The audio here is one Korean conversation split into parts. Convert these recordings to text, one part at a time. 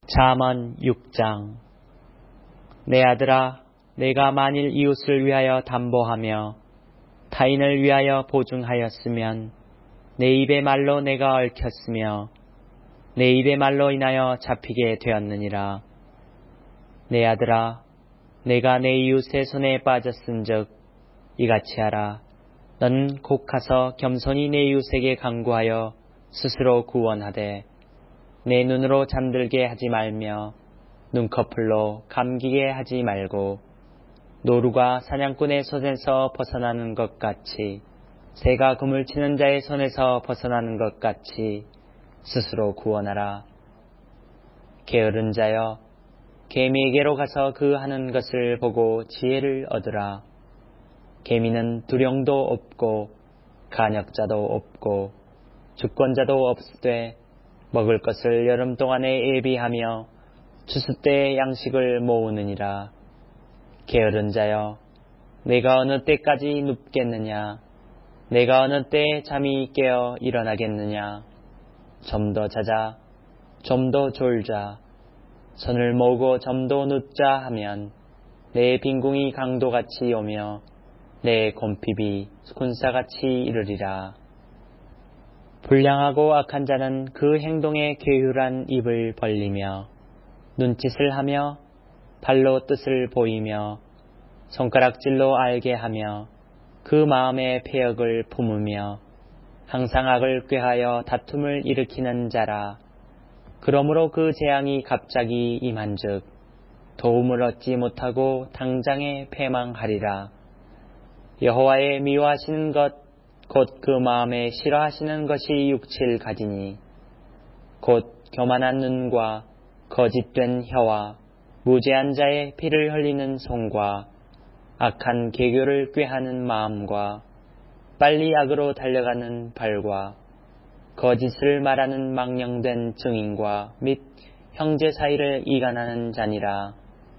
잠언 6장. 내 아들아, 내가 만일 이웃을 위하여 담보하며 타인을 위하여 보증하였으면 내 입의 말로 내가 얽혔으며 내 입의 말로 인하여 잡히게 되었느니라. 내 아들아, 내가 내 이웃의 손에 빠졌은즉 이같이 하라. 너는 곧 가서 겸손히 내 이웃에게 간구하여 스스로 구원하되 내 눈으로 잠들게 하지 말며 눈꺼풀로 감기게 하지 말고 노루가 사냥꾼의 손에서 벗어나는 것 같이 새가 그물 치는 자의 손에서 벗어나는 것 같이 스스로 구원하라. 게으른 자여, 개미에게로 가서 그 하는 것을 보고 지혜를 얻으라. 개미는 두령도 없고 간역자도 없고 주권자도 없으되 먹을 것을 여름 동안에 예비하며 추수 때에 양식을 모으느니라. 게으른 자여, 내가 어느 때까지 눕겠느냐? 내가 어느 때에 잠이 깨어 일어나겠느냐? 좀 더 자자, 좀 더 졸자, 손을 모으고 좀 더 눕자 하면 내 빈궁이 강도같이 오며 내 곰핍이 군사같이 이르리라. 불량하고 악한 자는 그 행동에 괴휼한 입을 벌리며 눈짓을 하며 발로 뜻을 보이며 손가락질로 알게 하며 그 마음에 패역을 품으며 항상 악을 꾀하여 다툼을 일으키는 자라. 그러므로 그 재앙이 갑자기 임한즉 도움을 얻지 못하고 당장에 패망하리라. 여호와의 미워하시는 것 곧 그 마음에 싫어하시는 것이 육칠 가지니 곧 교만한 눈과 거짓된 혀와 무죄한 자의 피를 흘리는 손과 악한 계교를 꾀하는 마음과 빨리 악으로 달려가는 발과 거짓을 말하는 망령된 증인과 및 형제 사이를 이간하는 자니라.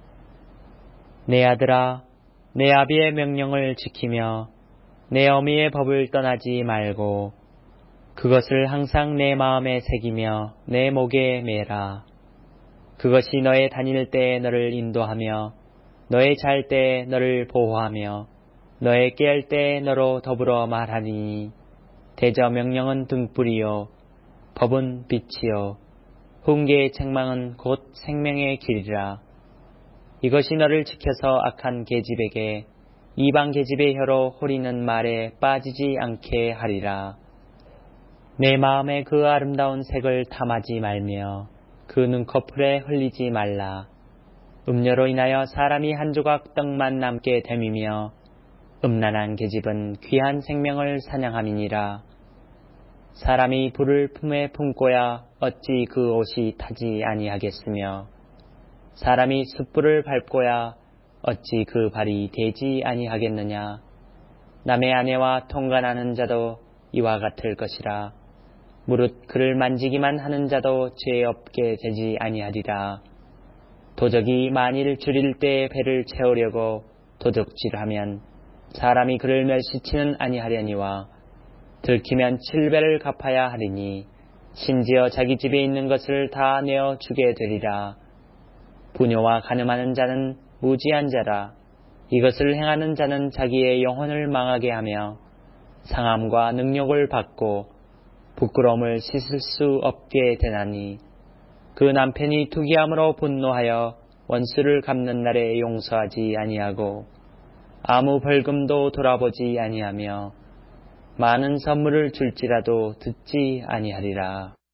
내 아들아, 내 아비의 명령을 지키며 내 어미의 법을 떠나지 말고 그것을 항상 내 마음에 새기며 내 목에 매라. 그것이 너의 다닐 때에 너를 인도하며 너의 잘 때에 너를 보호하며 너의 깨할 때에 너로 더불어 말하니 대저 명령은 등불이요 법은 빛이요 훈계의 책망은 곧 생명의 길이라. 이것이 너를 지켜서 악한 계집에게 이방 계집의 혀로 호리는 말에 빠지지 않게 하리라. 내 마음에 그 아름다운 색을 탐하지 말며 그 눈꺼풀에 흘리지 말라. 음료로 인하여 사람이 한 조각 떡만 남게 됨이며 음란한 계집은 귀한 생명을 사냥함이니라. 사람이 불을 품에 품고야 어찌 그 옷이 타지 아니하겠으며 사람이 숯불을 밟고야 어찌 그 발이 되지 아니하겠느냐. 남의 아내와 통관하는 자도 이와 같을 것이라. 무릇 그를 만지기만 하는 자도 죄 없게 되지 아니하리라. 도적이 만일 줄일 때에 배를 채우려고 도적질하면 사람이 그를 멸시치는 아니하려니와 들키면 7배를 갚아야 하리니 심지어 자기 집에 있는 것을 다 내어 주게 되리라. 부녀와 간음하는 자는 무지한 자라. 이것을 행하는 자는 자기의 영혼을 망하게 하며 상함과 능욕을 받고 부끄러움을 씻을 수 없게 되나니 그 남편이 투기함으로 분노하여 원수를 갚는 날에 용서하지 아니하고 아무 벌금도 돌아보지 아니하며 많은 선물을 줄지라도 듣지 아니하리라.